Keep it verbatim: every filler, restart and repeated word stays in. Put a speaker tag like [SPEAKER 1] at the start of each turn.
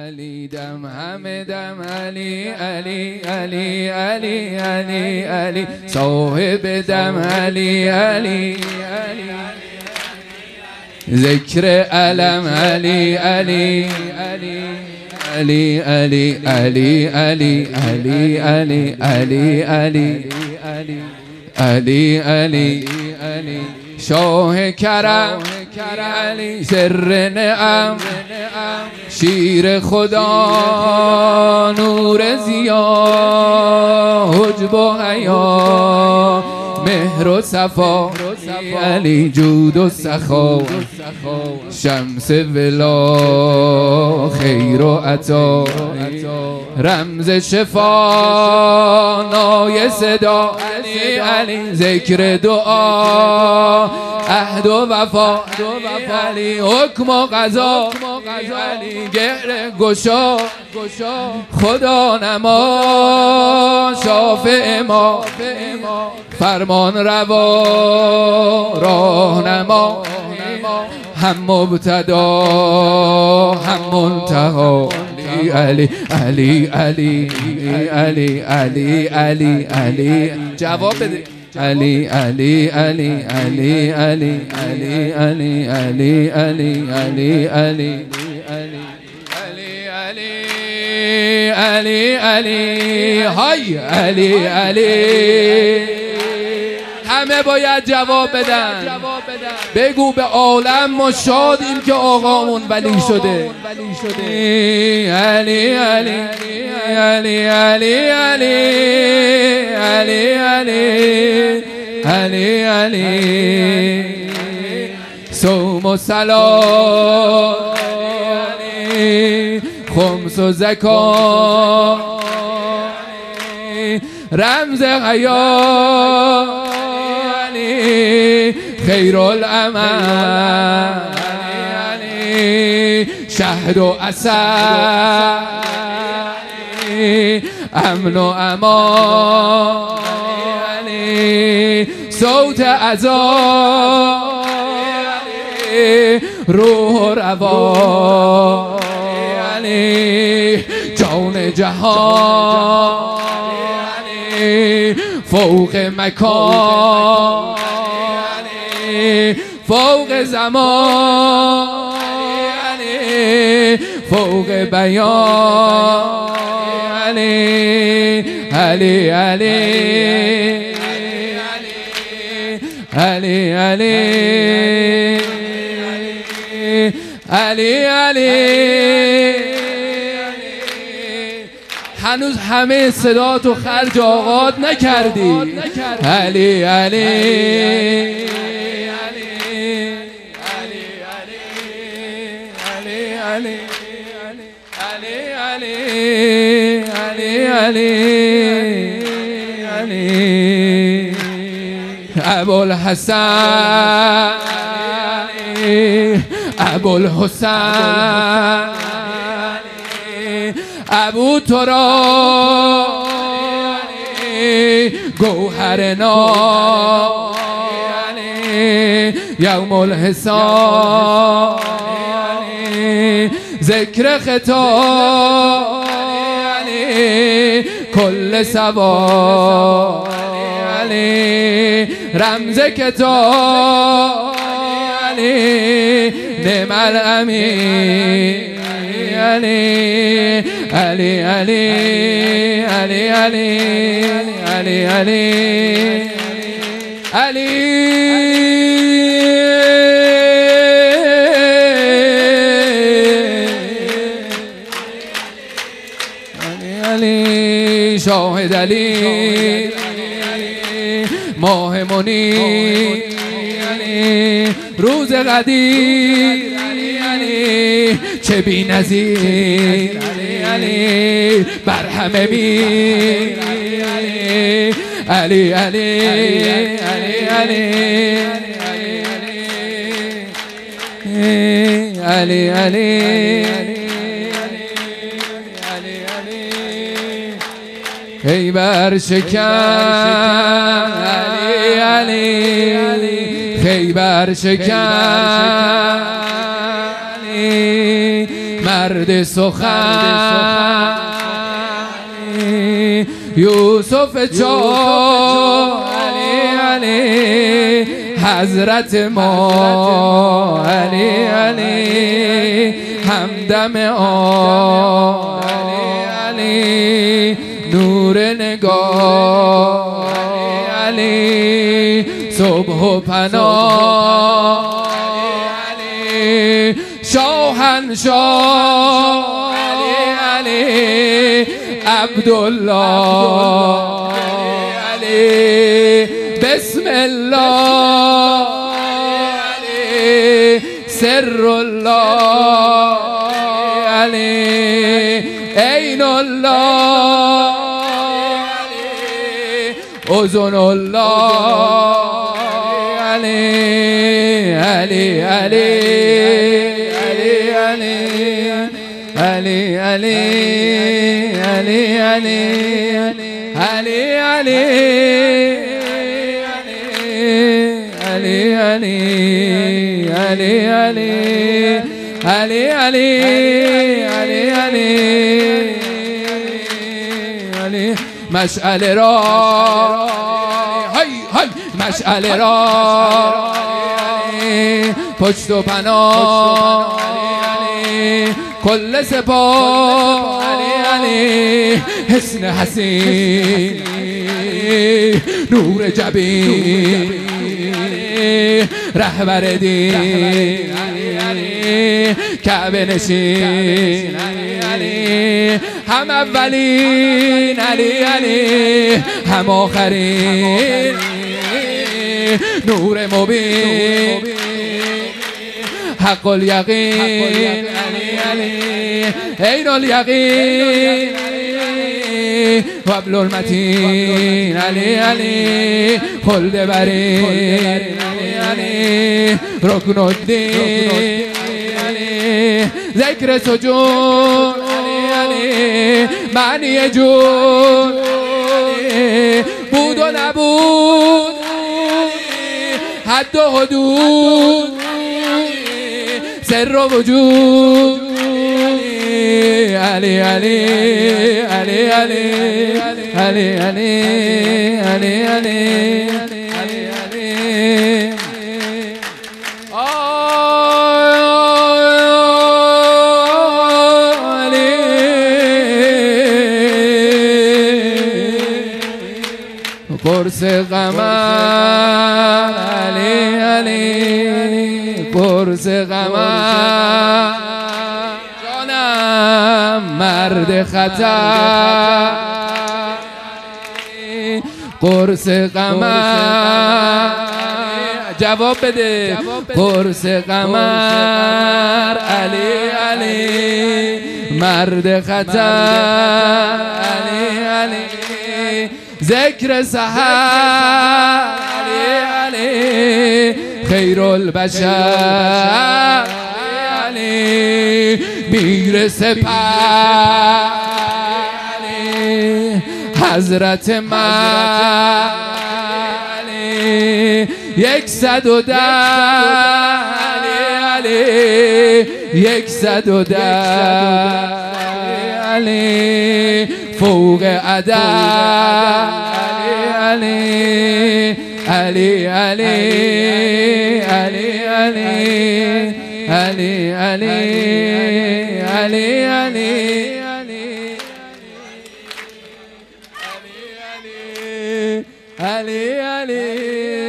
[SPEAKER 1] علی دم همه دم علی علی علی علی علی علی صاحب دم علی علی علی ذکر علم علی علی علی علی علی علی علی علی علی علی علی علی علی علی شاه کرم علی سر نعم شیر خدا نور ضیا حجب و حیا مهر و صفا علی جود و سخا شمس ولا خیر و عطا رمز شفا نای صدا علی علی ذکر دعا عهد و وفا علی حکم و قضا علی گره گشا خدا نما شافع ما فرمان روا راهنما هم مبتدا هم منتها علی علی علی علی علی علی علی جواب بده علی علی علی علی علی علی علی علی علی علی علی علی علی های علی علی همه باید جواب بدن. بگو به عالم ما شادیم که آقامون ولی شده. علی علی علی علی علی علی علی علی علی صوم و صلات خمس و زکات رمز حیات خیر العمل شهد و عسل امن و امان صوت اذان روح و روان جان جهان فوق مکان فوق زمان فوق بیان علی علی علی علی علی علی هنوز همه صدا تو خرج آغاد نکردی. علی علی ابوالحسن ابوالحسین ابو تراب گوهر ناب یوم الحساب ذکر خطاب کل ثواب رمز کتاب نعم الامین علی علی علی علی علی علی علی علی شاهد علی ماه منیر روز قدیر چه بی نظیر بر همه میر علی علی علی علی علی ای بر شکن علی علی خیبر شکن مرد سخن یوسف جان علی علی حضرت ما علی علی همدم آن علی علی نور نگاه علی علی صبح و پناه علی علی شاهنشاه علی علی عبدالله علی بسم الله علی سر الله علی عین الله علی اذن الله علی علی علی علی علی علی علی علی علی علی علی علی علی علی علی علی مشعل را های های مشعل را پشت و پناه کل سپاه علی علی حسن حسین نور جبین رهبر دین علی علی کعبه نشین علی علی هم اولین علی علی هم آخرین نور مبین حق الیقین علی علی عین الیقین وابل المتین علی علی خلد برین علی علی رکن الدین علی ذکر سجون علی علی معنی جون بود و نبود حد و حدود سر و وجود علی علی علی علی علی علی علی علی قرص قمر علی علی قرص قمر جانم مرد خطر قرص قمر جواب بده قرص قمر علی علی مرد خطر علی علی ذکر سحر علی علی خیر البشر علی میر سپر علی حضرت من علی یک صد و ده علی علی یک صد و ده علی فوق عدد علی علی علی علی علی علی علی علی علی علی علی علی